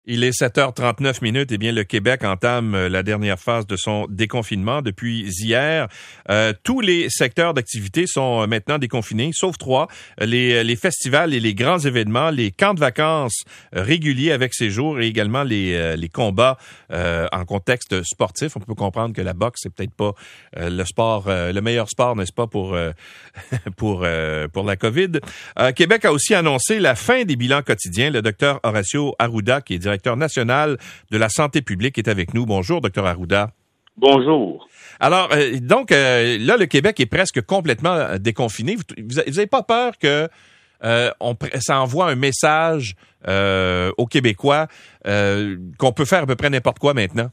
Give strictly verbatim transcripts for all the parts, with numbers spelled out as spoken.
Il est sept heures trente-neuf minutes. Eh bien, le Québec entame la dernière phase de son déconfinement depuis hier. Euh, tous les secteurs d'activité sont maintenant déconfinés, sauf trois. Les, les festivals et les grands événements, les camps de vacances réguliers avec séjour et également les, les combats euh, en contexte sportif. On peut comprendre que la boxe, c'est peut-être pas euh, le sport, euh, le meilleur sport, n'est-ce pas, pour, euh, pour, euh, pour la COVID. Euh, Québec a aussi annoncé la fin des bilans quotidiens. Le docteur Horacio Arruda, qui est directeur national de la santé publique, est avec nous. Bonjour, docteur Arruda. Bonjour. Alors, euh, donc, euh, là, le Québec est presque complètement euh, déconfiné. Vous n'avez pas peur que euh, on, ça envoie un message euh, aux Québécois euh, qu'on peut faire à peu près n'importe quoi maintenant?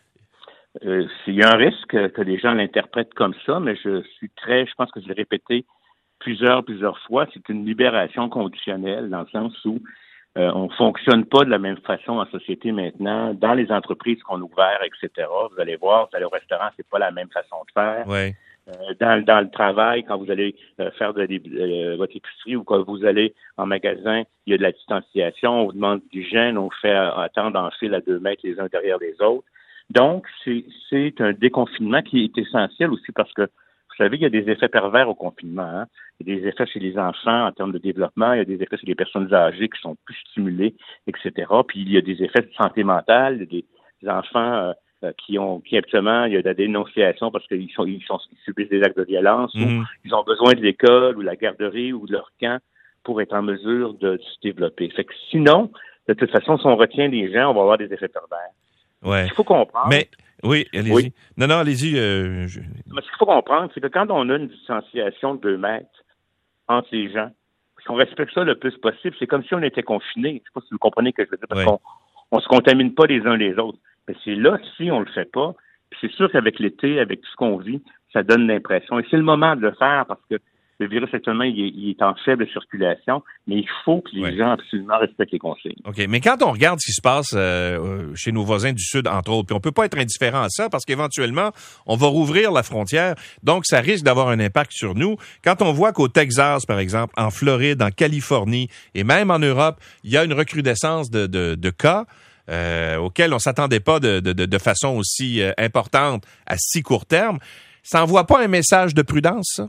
Euh, il y a un risque que, que les gens l'interprètent comme ça, mais je suis très, je pense que je l'ai répété plusieurs, plusieurs fois, c'est une libération conditionnelle dans le sens où Euh, on fonctionne pas de la même façon en société maintenant. Dans les entreprises qu'on a ouvertes, et cetera, vous allez voir, vous allez au restaurant, c'est pas la même façon de faire. Ouais. Euh, dans, dans le travail, quand vous allez euh, faire de, euh, votre épicerie ou quand vous allez en magasin, il y a de la distanciation, on vous demande d'hygiène, on fait attendre en file à deux mètres les uns derrière les autres. Donc, c'est, c'est un déconfinement qui est essentiel aussi parce que vous savez, il y a des effets pervers au confinement. Hein? Il y a des effets chez les enfants en termes de développement, il y a des effets chez les personnes âgées qui sont plus stimulées, et cetera. Puis il y a des effets de santé mentale, il y a des, des enfants euh, qui ont, qui actuellement, il y a de la dénonciation parce qu'ils sont, ils sont, ils subissent des actes de violence, mmh. ou ils ont besoin de l'école ou de la garderie ou de leur camp pour être en mesure de se développer. Fait que sinon, de toute façon, si on retient les gens, on va avoir des effets pervers. Ouais. Il faut comprendre. Mais Oui, allez-y. Oui. Non, non, allez-y. Euh, je... Mais ce qu'il faut comprendre, c'est que quand on a une distanciation de deux mètres entre les gens, qu'on respecte ça le plus possible, c'est comme si on était confinés. Je sais pas si vous comprenez ce que je veux dire, parce oui. qu'on on se contamine pas les uns les autres. Mais c'est là, si on le fait pas, puis c'est sûr qu'avec l'été, avec tout ce qu'on vit, ça donne l'impression. Et c'est le moment de le faire parce que le virus, actuellement, il est, il est en faible circulation, mais il faut que les oui. gens absolument respectent les consignes. OK. Mais quand on regarde ce qui se passe euh, chez nos voisins du Sud, entre autres, puis on peut pas être indifférent à ça parce qu'éventuellement, on va rouvrir la frontière, donc ça risque d'avoir un impact sur nous. Quand on voit qu'au Texas, par exemple, en Floride, en Californie et même en Europe, il y a une recrudescence de, de, de cas euh, auxquels on s'attendait pas de, de, de façon aussi euh, importante à si court terme, ça envoie pas un message de prudence, ça?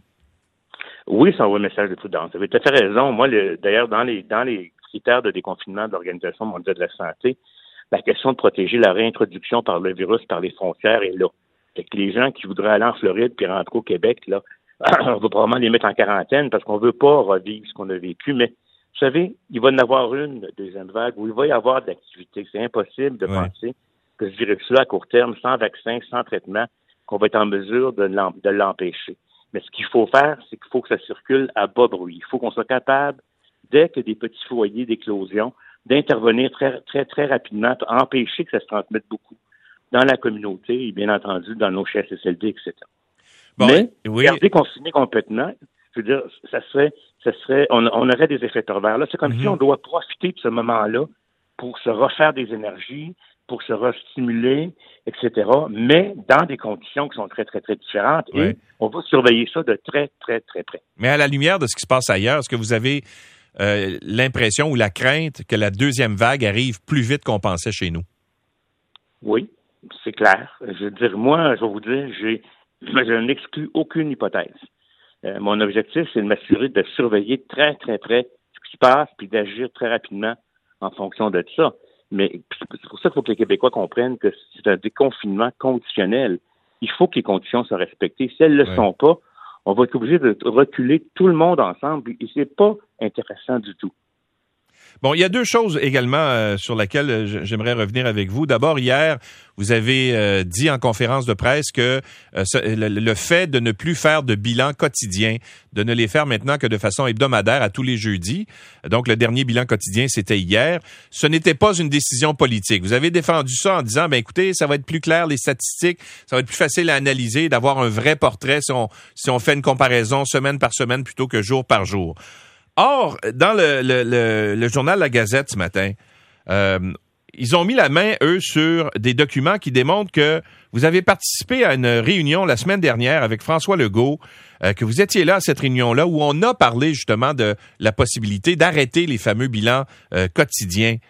Oui, ça envoie un message de prudence. Vous avez tout à fait raison. Moi, le, d'ailleurs, dans les dans les critères de déconfinement de l'Organisation mondiale de la santé, la question de protéger la réintroduction par le virus par les frontières est là. Fait que les gens qui voudraient aller en Floride puis rentrer au Québec, là, on va probablement les mettre en quarantaine parce qu'on veut pas revivre ce qu'on a vécu. Mais vous savez, il va y en avoir une deuxième vague où il va y avoir de l'activité. C'est impossible de ouais. penser que ce virus-là, à court terme, sans vaccin, sans traitement, qu'on va être en mesure de, l'em- de l'empêcher. Mais ce qu'il faut faire, c'est qu'il faut que ça circule à bas bruit. Il faut qu'on soit capable, dès que des petits foyers d'éclosion, d'intervenir très, très, très rapidement pour empêcher que ça se transmette beaucoup dans la communauté et bien entendu dans nos C H S L D, et cetera. Bon, mais oui. garder confiné complètement, je veux dire, ça serait, ça serait, on, on aurait des effets pervers. Là, c'est comme mm-hmm. si on doit profiter de ce moment-là pour se refaire des énergies, pour se restimuler, et cetera, mais dans des conditions qui sont très, très, très différentes. Oui. Et on va surveiller ça de très, très, très près. Mais à la lumière de ce qui se passe ailleurs, est-ce que vous avez euh, l'impression ou la crainte que la deuxième vague arrive plus vite qu'on pensait chez nous? Oui, c'est clair. Je veux dire, moi, je vais vous dire, j'ai, je n'exclus aucune hypothèse. Euh, mon objectif, c'est de m'assurer de surveiller très, très près ce qui se passe puis d'agir très rapidement en fonction de ça. Mais c'est pour ça qu'il faut que les Québécois comprennent que c'est un déconfinement conditionnel. Il faut que les conditions soient respectées. Si elles ne le ouais. sont pas, on va être obligé de reculer tout le monde ensemble et c'est pas intéressant du tout. Bon, il y a deux choses également euh, sur lesquelles euh, j'aimerais revenir avec vous. D'abord, hier, vous avez euh, dit en conférence de presse que euh, ce, le, le fait de ne plus faire de bilan quotidien, de ne les faire maintenant que de façon hebdomadaire à tous les jeudis, donc le dernier bilan quotidien, c'était hier, ce n'était pas une décision politique. Vous avez défendu ça en disant, ben écoutez, ça va être plus clair, les statistiques, ça va être plus facile à analyser, d'avoir un vrai portrait si on, si on fait une comparaison semaine par semaine plutôt que jour par jour. Or, dans le, le, le, le journal La Gazette ce matin, euh, ils ont mis la main, eux, sur des documents qui démontrent que vous avez participé à une réunion la semaine dernière avec François Legault, euh, que vous étiez là à cette réunion-là où on a parlé justement de la possibilité d'arrêter les fameux bilans euh, quotidiens.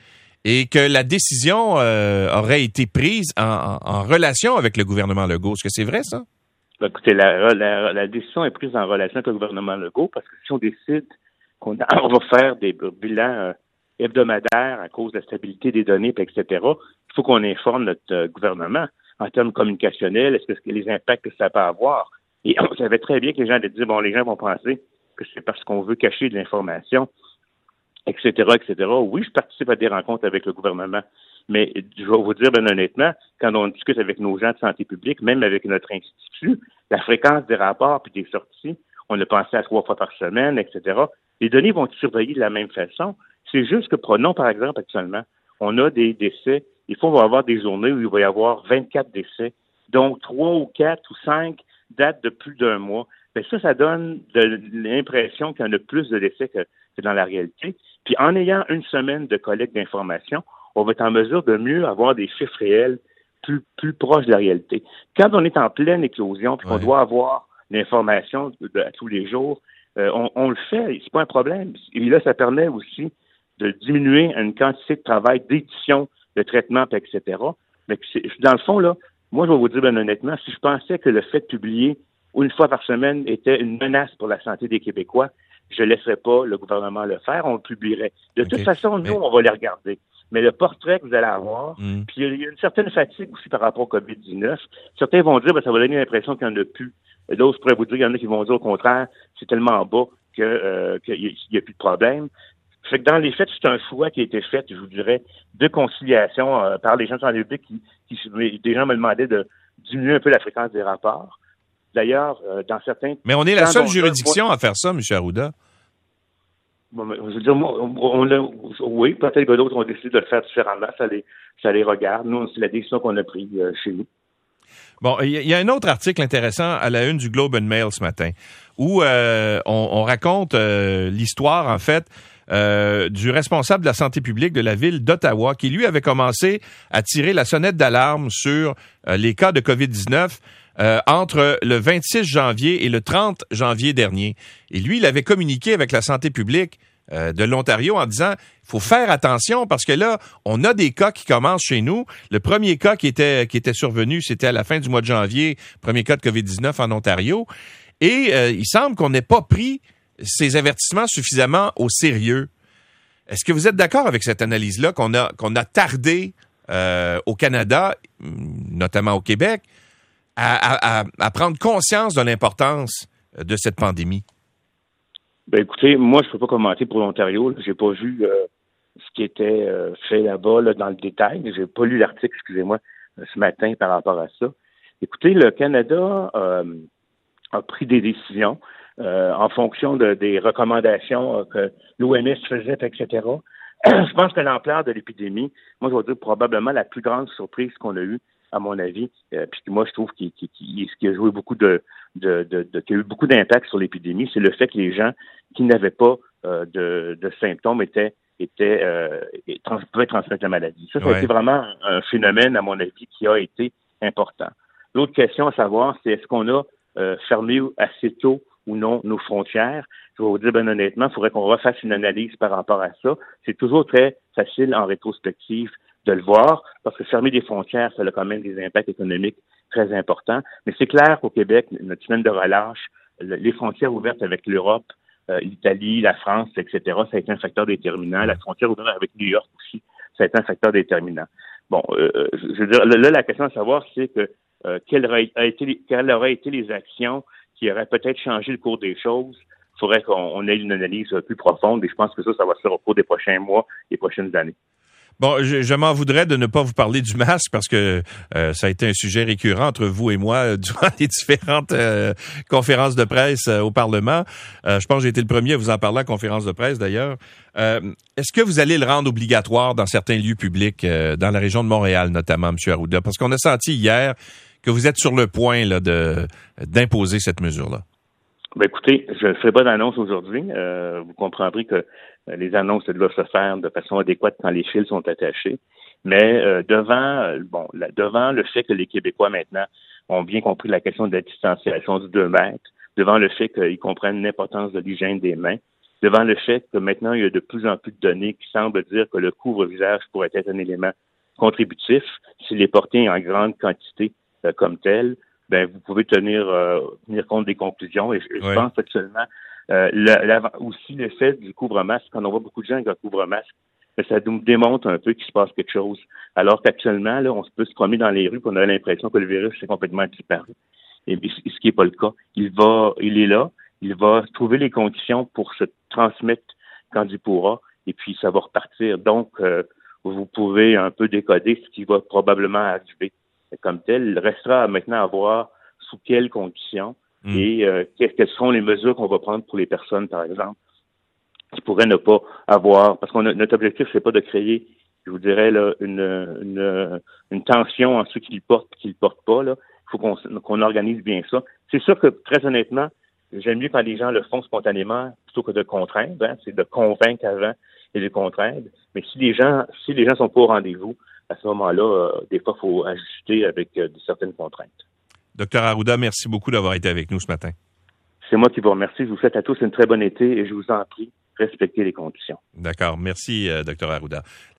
et que la décision euh, aurait été prise en, en, en relation avec le gouvernement Legault. Est-ce que c'est vrai, ça? Ben, écoutez, la, la, la décision est prise en relation avec le gouvernement Legault parce que si on décide qu'on on va faire des bilans euh, hebdomadaires à cause de la stabilité des données, et cetera, il faut qu'on informe notre euh, gouvernement en termes communicationnels, est-ce que les impacts que ça peut avoir. Et on savait très bien que les gens allaient dire, bon, les gens vont penser que c'est parce qu'on veut cacher de l'information, et cetera, et cetera. Oui, je participe à des rencontres avec le gouvernement, mais je vais vous dire bien honnêtement, quand on discute avec nos gens de santé publique, même avec notre institut, la fréquence des rapports puis des sorties, on a pensé à trois fois par semaine, et cetera. Les données vont être surveillées de la même façon. C'est juste que, prenons par exemple actuellement, on a des décès. Des fois, on va avoir des journées où il va y avoir vingt-quatre décès, donc trois ou quatre ou cinq datent de plus d'un mois. Bien, ça, ça donne de l'impression qu'il y en a plus de décès que, que dans la réalité. Puis en ayant une semaine de collecte d'informations, on va être en mesure de mieux avoir des chiffres réels plus, plus proches de la réalité. Quand on est en pleine éclosion puis qu'on ouais. doit avoir l'information de, de, à tous les jours, euh, on, on le fait, c'est pas un problème. Et là, ça permet aussi de diminuer une quantité de travail d'édition, de traitement, et cetera. Mais dans le fond, là, moi, je vais vous dire bien honnêtement, si je pensais que le fait de publier une fois par semaine était une menace pour la santé des Québécois, je ne laisserais pas le gouvernement le faire, on le publierait. De okay. toute façon, nous, Mais... on va les regarder. Mais le portrait que vous allez avoir, mm. puis il y a une certaine fatigue aussi par rapport au covid dix-neuf. Certains vont dire, ben, ça va donner l'impression qu'il n'y en a plus. D'autres pourraient vous dire, il y en a qui vont dire au contraire, c'est tellement bas que, euh, qu'il n'y a plus de problème. Fait que dans les faits, c'est un choix qui a été fait, je vous dirais, de conciliation euh, par les gens de santé publique qui, qui, des gens me demandaient de diminuer un peu la fréquence des rapports. D'ailleurs, euh, dans certains... Mais on est la seule juridiction à faire ça, M. Arruda. Bon, je veux dire, moi, on, on l'a, oui, peut-être que d'autres ont décidé de le faire différemment. Ça les, ça les regarde. Nous, c'est la décision qu'on a prise euh, chez nous. Bon, il y, y a un autre article intéressant à la une du Globe and Mail ce matin où euh, on, on raconte euh, l'histoire, en fait, Euh, du responsable de la santé publique de la ville d'Ottawa qui, lui, avait commencé à tirer la sonnette d'alarme sur euh, les cas de covid dix-neuf euh, entre le vingt-six janvier et le trente janvier dernier. Et lui, il avait communiqué avec la santé publique euh, de l'Ontario en disant il faut faire attention parce que là, on a des cas qui commencent chez nous. Le premier cas qui était, qui était survenu, c'était à la fin du mois de janvier, premier cas de covid dix-neuf en Ontario. Et euh, il semble qu'on n'ait pas pris ces avertissements suffisamment au sérieux. Est-ce que vous êtes d'accord avec cette analyse-là qu'on a qu'on a tardé euh, au Canada, notamment au Québec, à, à, à prendre conscience de l'importance de cette pandémie? Ben écoutez, moi je peux pas commenter pour l'Ontario. J'ai pas vu euh, ce qui était euh, fait là-bas là, dans le détail. J'ai pas lu l'article, excusez-moi, ce matin par rapport à ça. Écoutez, le Canada euh, a pris des décisions. Euh, en fonction de, des recommandations euh, que l'O M S faisait, et cetera. Je pense que l'ampleur de l'épidémie, moi, je vais dire probablement la plus grande surprise qu'on a eue, à mon avis, euh, puis moi, je trouve qu'il, qu'il, qu'il, qu'il a joué beaucoup de, de, de, de qu'il y a eu beaucoup d'impact sur l'épidémie, c'est le fait que les gens qui n'avaient pas euh, de, de symptômes étaient, étaient euh, trans, pouvaient transmettre la maladie. Ça, ça ouais. a été vraiment un phénomène, à mon avis, qui a été important. L'autre question à savoir, c'est est-ce qu'on a euh, fermé assez tôt ou non nos frontières. Je vais vous dire bien honnêtement, il faudrait qu'on refasse une analyse par rapport à ça. C'est toujours très facile en rétrospective de le voir, parce que fermer des frontières, ça a quand même des impacts économiques très importants. Mais c'est clair qu'au Québec, notre semaine de relâche, les frontières ouvertes avec l'Europe, euh, l'Italie, la France, et cetera, ça a été un facteur déterminant. La frontière ouverte avec New York aussi, ça a été un facteur déterminant. Bon, euh, je veux dire, là, la question à savoir, c'est que euh, quelles auraient été, quelles auraient été les actions qui aurait peut-être changé le cours des choses. Il faudrait qu'on ait une analyse plus profonde et je pense que ça, ça va se faire au cours des prochains mois et prochaines années. Bon, je, je m'en voudrais de ne pas vous parler du masque parce que euh, ça a été un sujet récurrent entre vous et moi euh, durant les différentes euh, conférences de presse euh, au Parlement. Euh, je pense que j'ai été le premier à vous en parler en conférence de presse d'ailleurs. Euh, est-ce que vous allez le rendre obligatoire dans certains lieux publics, euh, dans la région de Montréal notamment, M. Arruda? Parce qu'on a senti hier que vous êtes sur le point là, de d'imposer cette mesure-là. Ben écoutez, je ne ferai pas d'annonce aujourd'hui. Euh, vous comprendrez que euh, les annonces doivent se faire de façon adéquate quand les fils sont attachés. Mais euh, devant, euh, bon, là, devant le fait que les Québécois maintenant ont bien compris la question de la distanciation du deux mètres, devant le fait qu'ils comprennent l'importance de l'hygiène des mains, devant le fait que maintenant, il y a de plus en plus de données qui semblent dire que le couvre-visage pourrait être un élément contributif s'il est porté en grande quantité euh, comme tel. Ben, vous pouvez tenir, euh, tenir compte des conclusions. Et je, oui. je pense actuellement euh, la, la, aussi l'effet du couvre-masque, quand on voit beaucoup de gens avec un couvre-masque, ça nous démontre un peu qu'il se passe quelque chose. Alors qu'actuellement, là, on peut se promener dans les rues et on a l'impression que le virus est complètement disparu. Et, et ce qui n'est pas le cas. Il va, il est là, il va trouver les conditions pour se transmettre quand il pourra, et puis ça va repartir. Donc, euh, vous pouvez un peu décoder ce qui va probablement arriver comme tel. Il restera maintenant à voir sous quelles conditions mmh. et euh, quelles sont les mesures qu'on va prendre pour les personnes, par exemple, qui pourraient ne pas avoir, parce que notre objectif, c'est pas de créer, je vous dirais, là, une, une, une tension en ceux qui le portent et qui le portent pas. Là. Il faut qu'on, qu'on organise bien ça. C'est sûr que, très honnêtement, j'aime mieux quand les gens le font spontanément plutôt que de contraindre. Hein. C'est de convaincre avant et de contraindre. Mais si les gens, si les gens sont pas au rendez-vous, à ce moment-là, euh, des fois, il faut ajuster avec euh, certaines contraintes. Docteur Arruda, merci beaucoup d'avoir été avec nous ce matin. C'est moi qui vous remercie. Je vous souhaite à tous une très bonne été et je vous en prie, respectez les conditions. D'accord. Merci, euh, Docteur Arruda.